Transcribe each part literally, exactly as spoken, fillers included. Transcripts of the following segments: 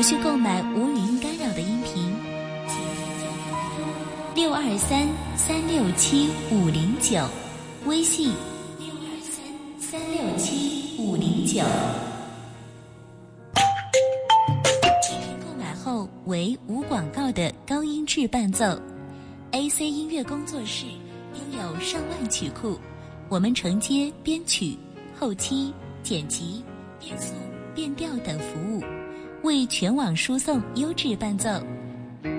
续购买无语音干扰的音频，六二三三六七五零九，微信六二三三六七五零九。购买后为无广告的高音质伴奏 ，A C 音乐工作室拥有上万曲库，我们承接编曲、后期、剪辑、变速、变调等服务。为全网输送优质伴奏。如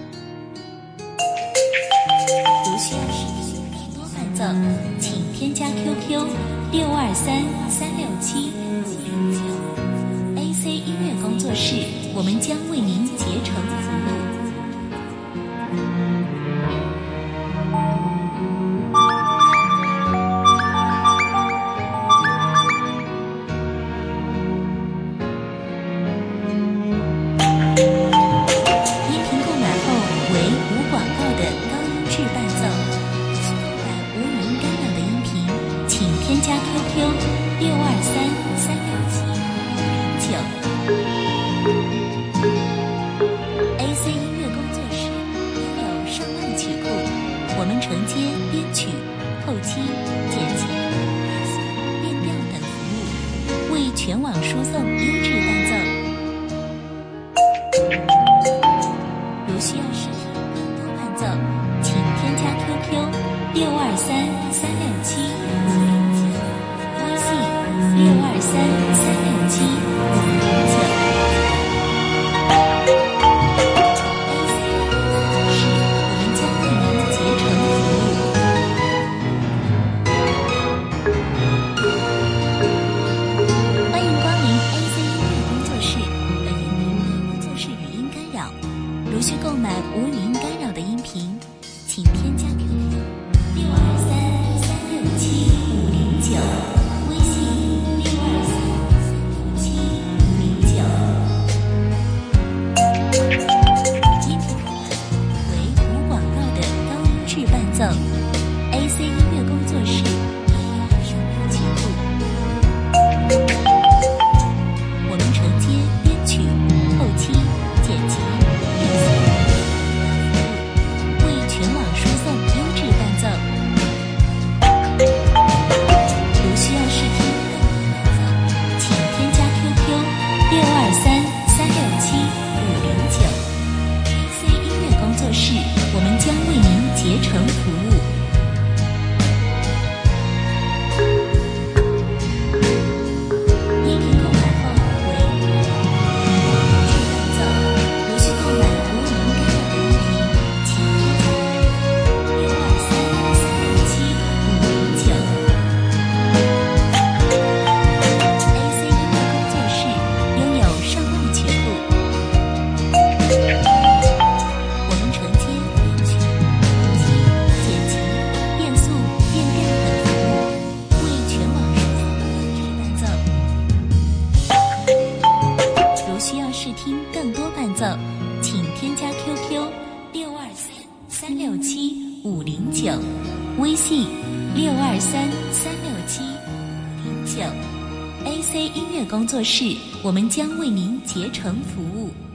需要实听更多伴奏，请添加 Q Q 六二三三六七五零九 A C 音乐工作室，我们将为您竭诚服务。添加 Q Q 六二三三六七五零九 A C 音乐工作室拥有上万曲库，我们承接编曲、后期、剪辑、变调等服务，为全网输送优质伴奏。如需要试听更多伴奏，请添加 Q Q 六二三三六七五零九。六二三三六七五零九 A C 是我们将为您竭诚服务。欢迎光临 A C 音乐工作室，本音频不工作室语音干扰。如需购买无语音干扰的音频，请添加 Q Q 六二三三六七五零九。A C 音乐工作室拥有上万曲库，我们承接编曲、后期、剪辑、变速、为全网输送优质伴奏。如需要试听更多伴奏，请添加 Q Q 六二三三六七五零九 A C 音乐工作室，我们将为您竭诚服务。试听更多伴奏，请添加 Q Q 六二三三六七五零九，微信六二三三六七五零九。A C 音乐工作室，我们将为您竭诚服务。